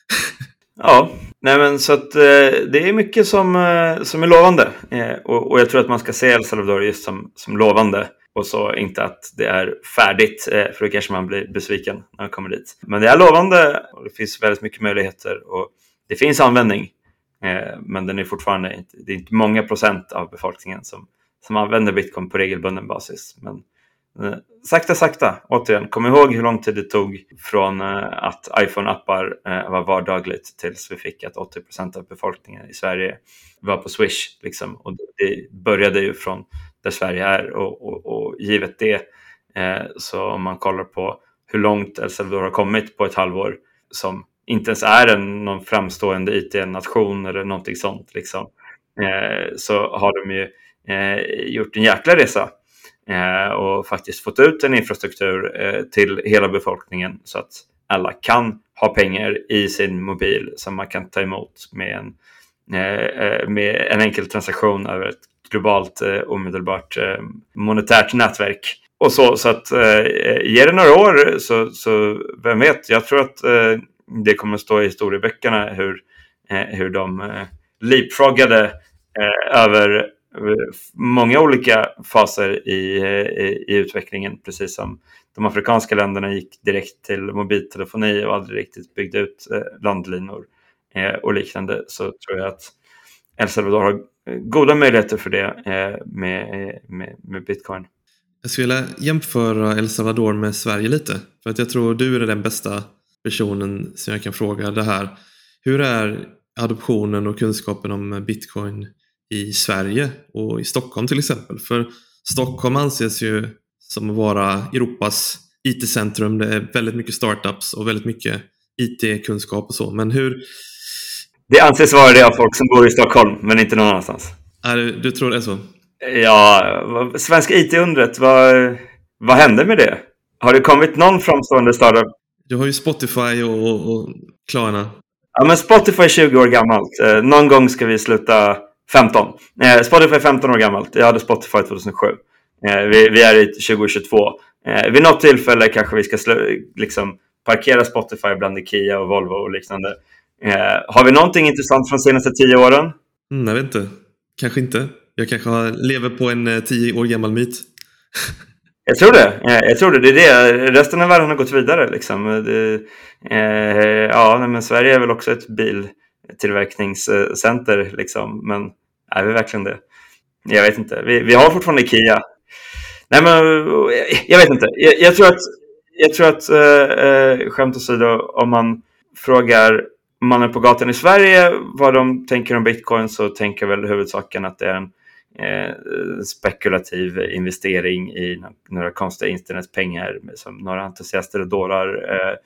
A: Ja, nej men så att det är mycket som är lovande. Och jag tror att man ska se El Salvador just som lovande. Och så inte att det är färdigt, för då kanske man blir besviken när man kommer dit. Men det är lovande och det finns väldigt mycket möjligheter och det finns användning. Men den är fortfarande det är inte många procent av befolkningen som använder bitcoin på regelbunden basis. Men sakta, återigen, kom ihåg hur lång tid det tog från att iPhone-appar var vardagligt tills vi fick att 80% av befolkningen i Sverige var på Swish. Liksom. Och det började ju från där Sverige är och givet det, så om man kollar på hur långt El Salvador har kommit på ett halvår, som inte ens är någon framstående IT-nation eller någonting sånt, liksom, så har de ju gjort en jäkla resa och faktiskt fått ut en infrastruktur till hela befolkningen så att alla kan ha pengar i sin mobil som man kan ta emot med en enkel transaktion över ett globalt omedelbart monetärt nätverk. Och så att ger det några år så vem vet, jag tror att det kommer att stå i historieböckerna hur de leapfroggade över många olika faser i utvecklingen, precis som de afrikanska länderna gick direkt till mobiltelefoni och aldrig riktigt byggde ut landlinor och liknande, så tror jag att El Salvador har goda möjligheter för det med bitcoin.
B: Jag skulle vilja jämföra El Salvador med Sverige lite, för att jag tror du är den bästa personen som jag kan fråga det här. Hur är adoptionen och kunskapen om bitcoin i Sverige och i Stockholm till exempel? För Stockholm anses ju som att vara Europas IT-centrum. Det är väldigt mycket startups och väldigt mycket IT-kunskap och så. Men hur...
A: Det anses vara det av folk som bor i Stockholm, men inte någon annanstans.
B: Du tror det är så?
A: Ja, svenska IT-undret, vad hände med det? Har det kommit någon framstående startup?
B: Du har ju Spotify och Klarna.
A: Ja, men Spotify är 20 år gammalt. Någon gång ska vi sluta 15. Spotify är 15 år gammalt. Jag hade Spotify 2007. Vi är i 2022. Vid något tillfälle kanske vi ska liksom parkera Spotify bland Ikea och Volvo och liknande. Har vi någonting intressant från de senaste 10 åren?
B: Jag vet inte. Kanske inte. Jag kanske lever på en 10 år gammal myt.
A: Jag tror det. Det är det. Resten av världen har gått vidare. Liksom. Men Sverige är väl också ett biltillverkningscenter. Liksom. Men är vi verkligen det? Jag vet inte. Vi har fortfarande Ikea. Nej, men jag vet inte. Jag tror att skämt åsido, om man frågar mannen på gatan i Sverige vad de tänker om bitcoin, så tänker väl huvudsaken att det är en spekulativ investering i några konstiga internetpengar som några entusiaster och dårar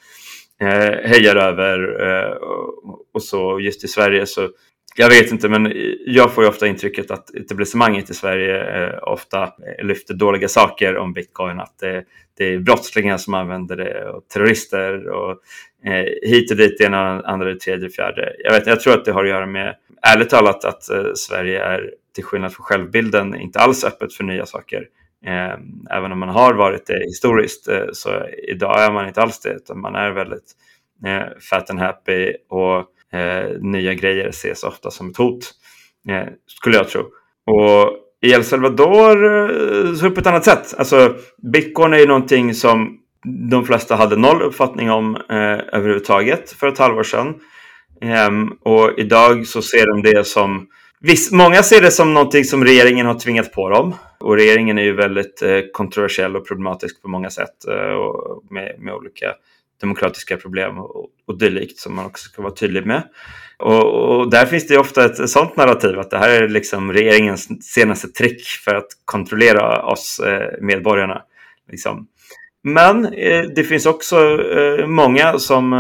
A: hejar över, och så just i Sverige så jag vet inte, men jag får ju ofta intrycket att etablissemanget i Sverige ofta lyfter dåliga saker om bitcoin, att det är brottslingar som använder det och terrorister och hit och dit, ena, andra, tredje, fjärde. Jag tror att det har att göra med, ärligt talat, att Sverige är, till skillnad från självbilden, inte alls öppet för nya saker. Även om man har varit det historiskt, så idag är man inte alls det, utan man är väldigt fat and happy, och nya grejer ses ofta som ett hot, skulle jag tro. Och i El Salvador så på ett annat sätt. Alltså, bitcoin är ju någonting som de flesta hade noll uppfattning om överhuvudtaget för ett halvår sedan. Och idag så ser de det som... många ser det som någonting som regeringen har tvingat på dem. Och regeringen är ju väldigt kontroversiell och problematisk på många sätt. Och med olika demokratiska problem och dylikt som man också ska vara tydlig med. Och där finns det ofta ett sånt narrativ att det här är liksom regeringens senaste trick för att kontrollera oss medborgarna. Liksom. Men det finns också många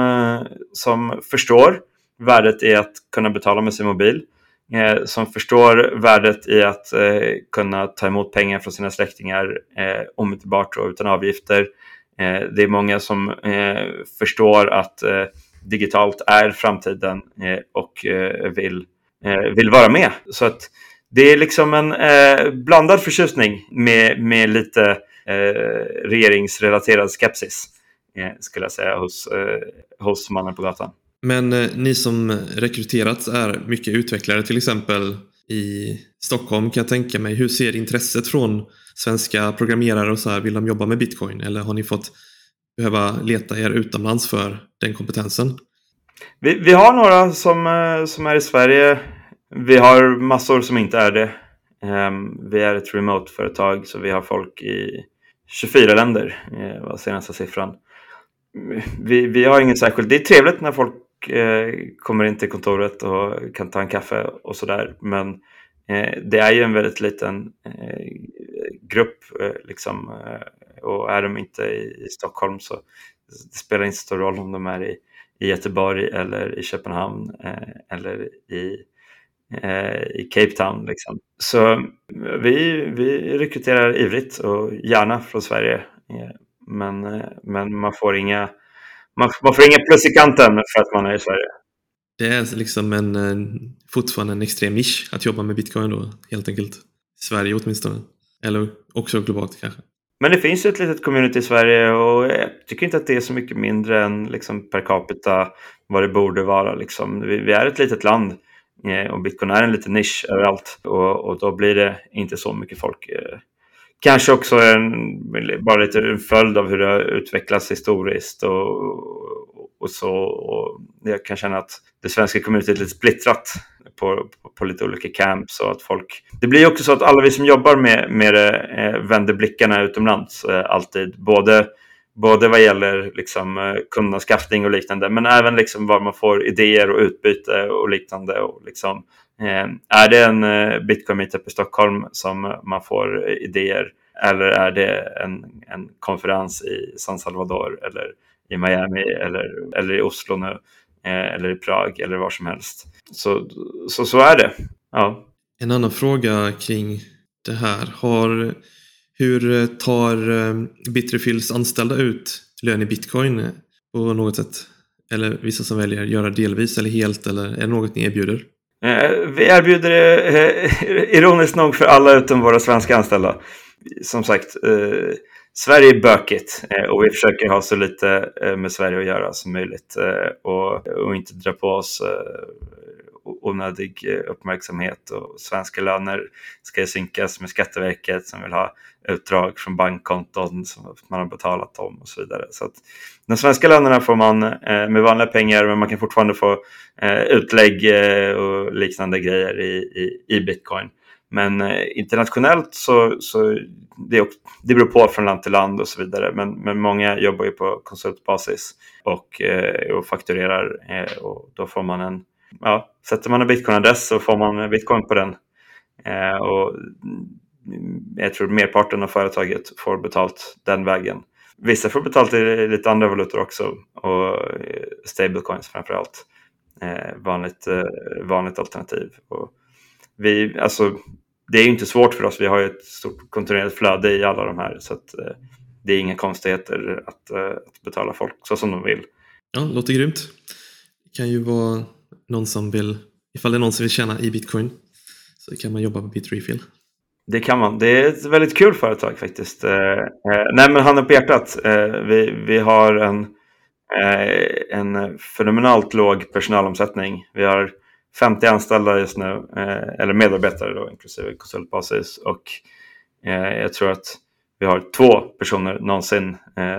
A: som förstår värdet i att kunna betala med sin mobil. Som förstår värdet i att kunna ta emot pengar från sina släktingar omedelbart och utan avgifter. Det är många som förstår att digitalt är framtiden och vill vara med. Så att Det är liksom en blandad förtjusning med lite regeringsrelaterad skepsis, skulle jag säga, hos mannen på gatan.
B: Men ni som rekryterats är mycket utvecklare, till exempel i Stockholm kan jag tänka mig. Hur ser intresset från svenska programmerare och så här? Vill de jobba med Bitcoin? Eller har ni fått behöva leta er utomlands för den kompetensen?
A: Vi har några som är i Sverige. Vi har massor som inte är det. Vi är ett remote-företag, så vi har folk i 24 länder, var senaste siffran. Vi har inget särskilt. Det är trevligt när folk kommer in till kontoret och kan ta en kaffe och sådär. Men det är ju en väldigt liten grupp liksom. Och är de inte i Stockholm så det spelar inte så stor roll om de är i Göteborg eller i Köpenhamn eller i Cape Town liksom. Så vi rekryterar ivrigt och gärna från Sverige, men man får inga plus i kanten för att man är i Sverige.
B: Det är liksom fortfarande en extrem nisch att jobba med Bitcoin då, helt enkelt. I Sverige åtminstone. Eller också globalt kanske.
A: Men det finns ju ett litet community i Sverige och jag tycker inte att det är så mycket mindre än liksom per capita vad det borde vara. Liksom. Vi är ett litet land och Bitcoin är en liten nisch överallt och då blir det inte så mycket folk. Kanske också bara lite en följd av hur det har utvecklats historiskt och så. Och jag kan känna att det svenska communityt är lite splittrat på lite olika camps och att folk... Det blir också så att alla vi som jobbar med det vänder blickarna utomlands alltid. Både vad gäller liksom kundanskaffning och liknande, men även liksom var man får idéer och utbyte och liknande. Och liksom, är det en Bitcoin Meetup i Stockholm som man får idéer, eller är det en konferens i San Salvador eller i Miami eller i Oslo nu eller i Prag eller var som helst. Så är det. Ja.
B: En annan fråga kring det här. Hur tar Bitrefill anställda ut lön i Bitcoin på något sätt? Eller vissa som väljer göra delvis eller helt, eller är det något ni erbjuder?
A: Vi erbjuder det ironiskt nog för alla utom våra svenska anställda. Som sagt, Sverige är bökigt och vi försöker ha så lite med Sverige att göra som möjligt och inte dra på oss onödig uppmärksamhet. Och svenska löner ska synkas med Skatteverket som vill ha utdrag från bankkonton som man har betalat om och så vidare. Så att de svenska lönerna får man med vanliga pengar, men man kan fortfarande få utlägg och liknande grejer i Bitcoin. Men internationellt så det beror på från land till land och så vidare. Men många jobbar ju på konsultbasis och fakturerar och då får man sätter man en Bitcoin-adress så får man Bitcoin på den. Och jag tror merparten av företaget får betalt den vägen. Vissa får betalt i lite andra valutor också och stablecoins framförallt. Vanligt alternativ. Och det är ju inte svårt för oss. Vi har ju ett stort kontinuerligt flöde i alla de här. Så att det är inga konstigheter att betala folk så som de vill.
B: Ja, låter grymt. Det kan ju vara någon som vill, ifall det är någon som vill tjäna i Bitcoin, så kan man jobba på Bitrefill.
A: Det kan man. Det är ett väldigt kul företag faktiskt. Nej, men handen på hjärtat. Vi har en fenomenalt låg personalomsättning. Vi har 50 anställda just nu, eller medarbetare då, inklusive konsultbasis. Och jag tror att vi har 2 personer någonsin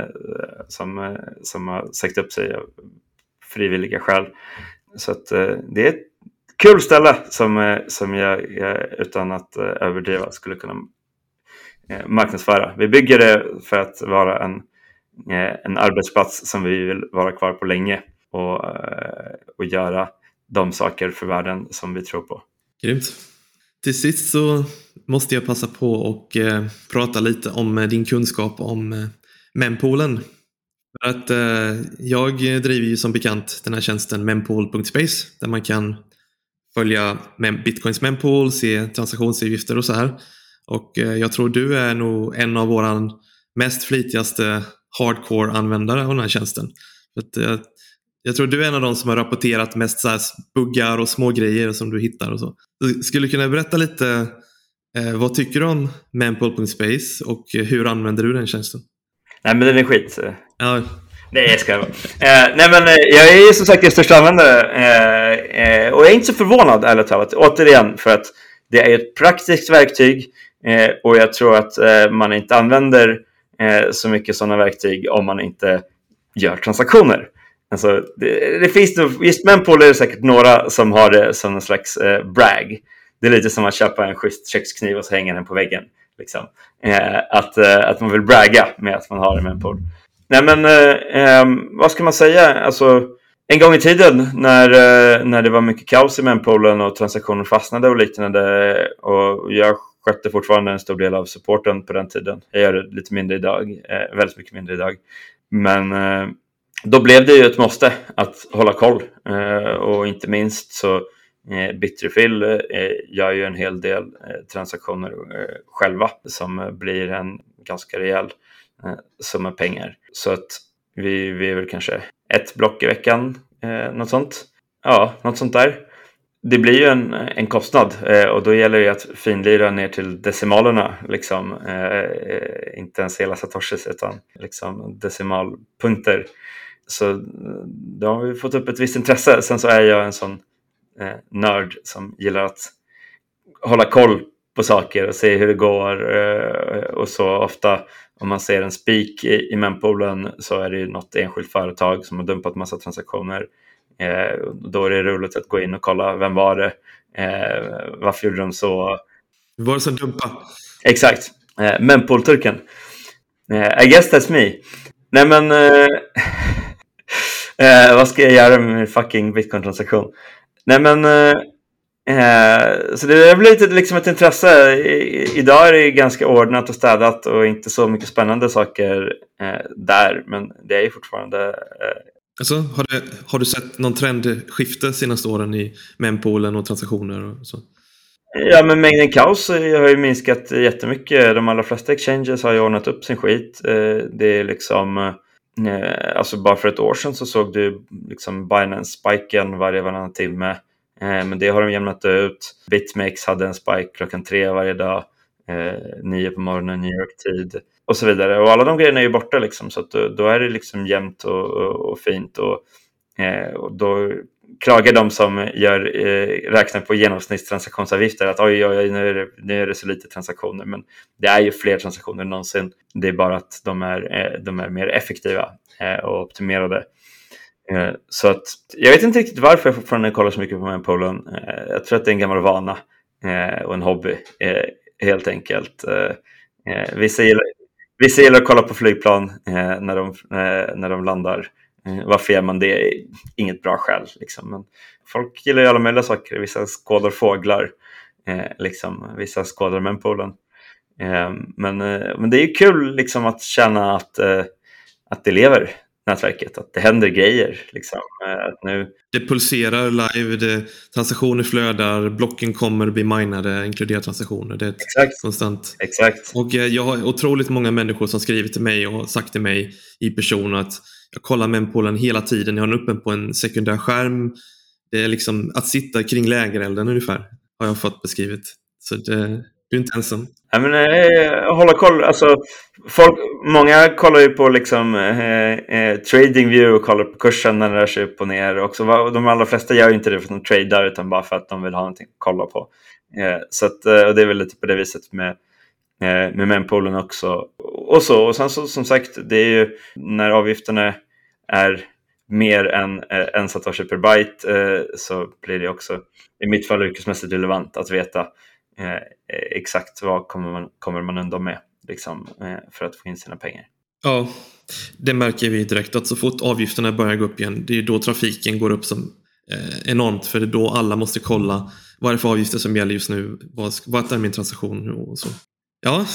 A: som har sagt upp sig av frivilliga skäl. Så att det är ett kul ställe som jag utan att överdriva skulle kunna marknadsföra. Vi bygger det för att vara en arbetsplats som vi vill vara kvar på länge och göra de saker för världen som vi tror på.
B: Grymt. Till sist så måste jag passa på och prata lite om din kunskap om mempoolen. För att jag driver ju som bekant den här tjänsten mempool.space där man kan följa Bitcoins mempool, se transaktionsavgifter och så här. Och jag tror du är nog en av våran mest flitigaste hardcore-användare av den här tjänsten. För att, Jag tror du är en av de som har rapporterat mest så här buggar och små grejer som du hittar och så. Du skulle kunna berätta lite, vad tycker du om mempool.space och hur använder du den tjänsten?
A: Nej, men den är skit.
B: Ja.
A: Nej, jag ska nej, men jag är som sagt största användare och jag är inte så förvånad, ärligt talat. Återigen, för att det är ett praktiskt verktyg och jag tror att man inte använder så mycket sådana verktyg om man inte gör transaktioner. Alltså, det finns nog, just mempool är det säkert några som har det som en slags brag. Det är lite som att köpa en schysst kökskniv och så hänger den på väggen. Liksom. Att man vill bragga med att man har en mempool. Nej, men vad ska man säga? Alltså, en gång i tiden när det var mycket kaos i mempoolen och transaktioner fastnade och liknande, och jag skötte fortfarande en stor del av supporten på den tiden. Jag gör det lite mindre idag, väldigt mycket mindre idag. Men då blev det ju ett måste att hålla koll, och inte minst så Bitrefill gör ju en hel del transaktioner själva som blir en ganska rejäl summa pengar. Så att vi är väl kanske ett block i veckan, något sånt. Ja, något sånt där. Det blir ju en kostnad, och då gäller det att finlira ner till decimalerna, liksom, inte ens hela satoshis utan liksom decimalpunkter. Så då har vi fått upp ett visst intresse. Sen så är jag en sån nörd som gillar att hålla koll på saker och se hur det går, och så ofta om man ser en spik i mempoolen så är det ju något enskilt företag som har dumpat massa transaktioner. Då är det roligt att gå in och kolla, vem var det, varför gjorde de så?
B: Var det som dumpa?
A: Exakt, mempool-turken. I guess that's me. Nej, men vad ska jag göra med min fucking bitcoin-transaktion? Nej, men så det blir liksom ett intresse. Idag är det ganska ordnat och städat och inte så mycket spännande saker där, men det är ju fortfarande
B: alltså, har du sett någon trendskifte senaste åren i mempoolen och transaktioner och så?
A: Ja, men mängden kaos har ju minskat jättemycket. De allra flesta exchanges har ju ordnat upp sin skit. Det är liksom, alltså bara för ett år sedan så såg du liksom Binance-spiken varannan timme. Men det har de jämnat ut. BitMEX hade en spike 3:00 varje dag, 9 på morgonen New York-tid och så vidare. Och alla de grejerna är ju borta liksom, så att då är det liksom jämnt och fint. Och då klagar de som räknar på genomsnittstransaktionsavgifter att oj, nu är det så lite transaktioner. Men det är ju fler transaktioner än någonsin. Det är bara att de är mer effektiva och optimerade. Så att jag vet inte riktigt varför jag fortfarande kollar så mycket på mempoolen. Jag tror att det är en gammal vana och en hobby, helt enkelt. Vissa gillar att kolla på flygplan när de landar. Varför gör man det? Inget bra skäl liksom. Men folk gillar ju alla möjliga saker. Vissa skådar fåglar, liksom. Vissa skådar mempoolen. Men det är ju kul liksom, att känna att det lever, nätverket, att det händer grejer liksom, att nu
B: det pulserar live, transaktioner flödar, blocken kommer bli minade, inkluderar transaktioner. Det är ett konstant.
A: Exakt.
B: Och jag har otroligt många människor som skrivit till mig och sagt till mig i person att jag kollar mempoolen hela tiden, jag har den uppe på en sekundär skärm. Det är liksom att sitta kring lägerelden ungefär, har jag fått beskrivet. Så du är inte ensam.
A: Ja, men hålla koll, alltså många kollar ju på liksom TradingView och kollar på kursen när den rör sig upp och ner också. De allra flesta gör ju inte det för att de tradar, utan bara för att de vill ha någonting att kolla på. Så att, och det är väl lite på det viset med mempoolen också. Och sen så, som sagt, det är ju när avgifterna är mer än en satoshi per byte, så blir det också i mitt fall yrkesmässigt relevant att veta exakt vad kommer man undan med liksom, för att få in sina pengar.
B: Ja, det märker vi direkt att så fort avgifterna börjar gå upp igen, det är då trafiken går upp som enormt, för det är då alla måste kolla vad är det för avgifter som gäller just nu, vad är min transaktion och så. Ja,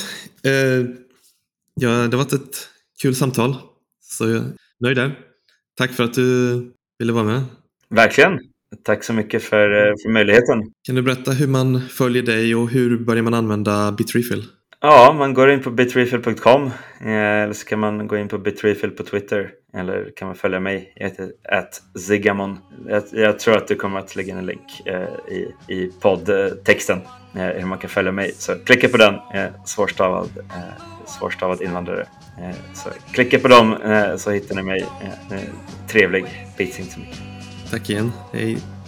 B: det har varit ett kul samtal, så jag är nöjd där. Tack för att du ville vara med.
A: Verkligen. Tack så mycket för möjligheten.
B: Kan du berätta hur man följer dig och hur börjar man använda Bitrefill?
A: Ja, man går in på bitrefill.com eller så kan man gå in på bitrefill på Twitter eller kan man följa mig. Jag heter @zigamon. Jag tror att du kommer att lägga en länk i poddtexten hur man kan följa mig. Så klicka på den, svårstavad invandrare. Så klicka på dem så hittar ni mig. Trevlig, bits inte så mycket.
B: Tack igen, hej.